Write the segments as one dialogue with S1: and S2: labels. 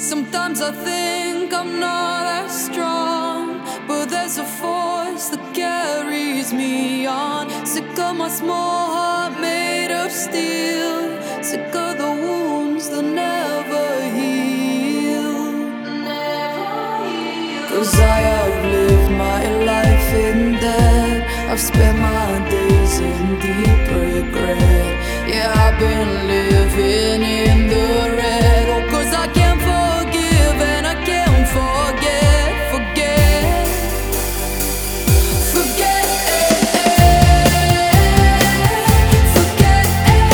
S1: Sometimes I think I'm not as strong, but there's a force that carries me on. Sick of my small heart made of steel, sick of the wounds that never heal. Cause I have lived my life in debt, I've spent my days in deep regret. Yeah, I've been living in the red. Oh, cause I can't forgive and I can't forget. Forget, forget, forget,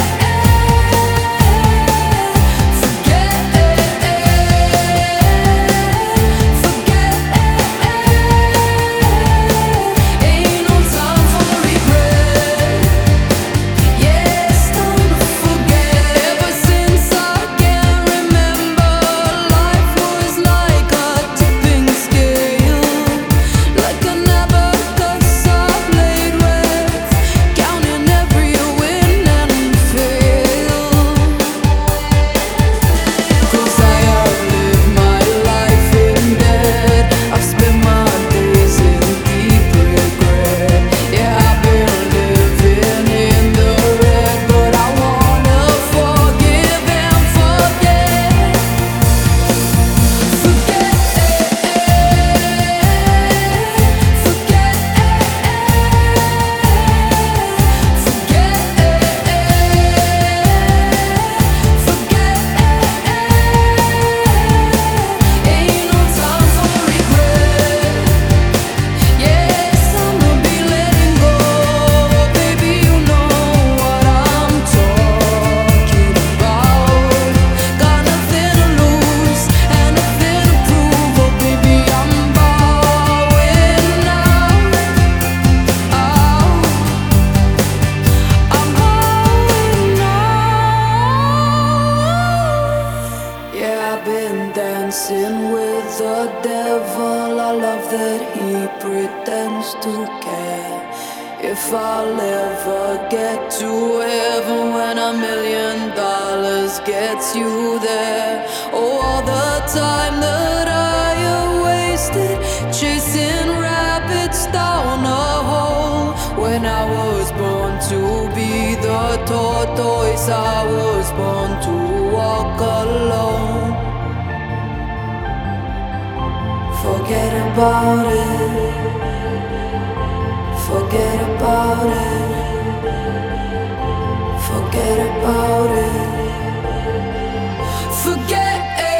S1: ain't no time for regret. Yeah, it's time to forget. Ever since I can remember, life was like a tipping scale, like an abacus I played with, counting every win and fail. Cause I have lived my life in debt, I've spent my days in deep regret. Yeah, I've been living in the red, but I wanna forgive and forget. Forget, ain't no time for regret. Yes, I'ma be letting go. Baby, you know what I'm talking about. Got nothing to lose and nothing to prove. Oh, baby, I'm bowing now. I'm bowing now. Yeah, I've been dancing with the devil. I love that he pretends to care. If I'll ever get to heaven when $1,000,000 gets you there. Oh, all the time that I have wasted chasing rabbits down a hole. When I was born to be the tortoise, I was born to walk alone. Forget about it. Forget about it. Forget about it. Forget.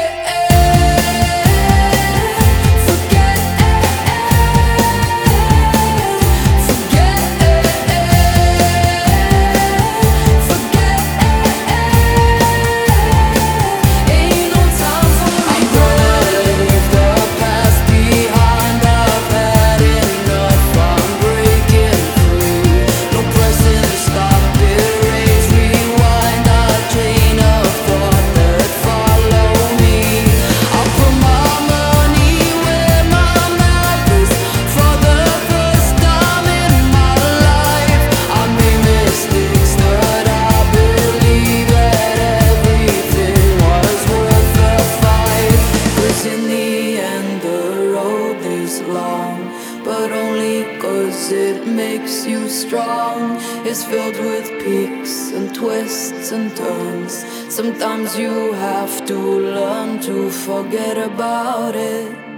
S1: Ain't no time for regret. I'm gonna leave the past behind. I've had enough. I'm breaking free. No pressing to stop it. Raise, rewind. A train of thought that follow me. I'll put my money where my mouth is. For the first time in my life, I made mistakes that I believe that everything was worth the fight. 'Cause in the end the road is long, but only 'cause it makes you strong. It's filled with peaks and twists and turns. Sometimes you have to learn to forget about it.